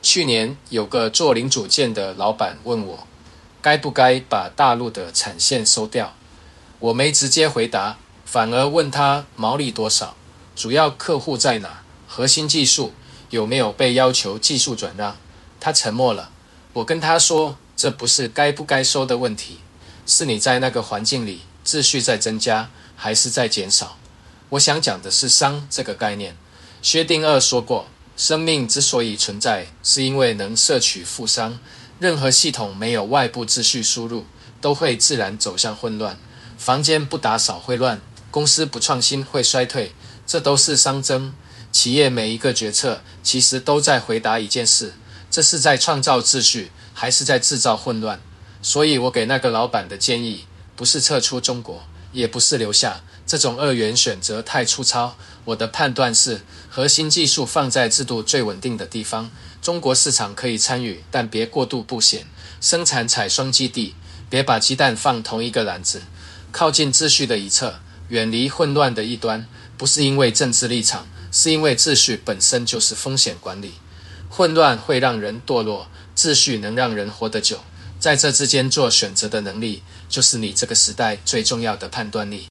去年有个做零组件的老板问我，该不该把大陆的产线收掉？我没直接回答，反而问他毛利多少，主要客户在哪，核心技术有没有被要求技术转让。他沉默了。我跟他说，这不是该不该收的问题，是你在那个环境里秩序在增加还是在减少。我想讲的是熵这个概念。薛定谔说过，生命之所以存在，是因为能摄取负熵。任何系统没有外部秩序输入，都会自然走向混乱。房间不打扫会乱，公司不创新会衰退，这都是熵增。企业每一个决策其实都在回答一件事，这是在创造秩序，还是在制造混乱？所以我给那个老板的建议，不是撤出中国，也不是留下，这种二元选择太粗糙。我的判断是，核心技术放在制度最稳定的地方，中国市场可以参与，但别过度布险。生产采双基地，别把鸡蛋放同一个篮子。靠近秩序的一侧，远离混乱的一端，不是因为政治立场，是因为秩序本身就是风险管理。混乱会让人堕落，秩序能让人活得久。在这之间做选择的能力，就是你这个时代最重要的判断力。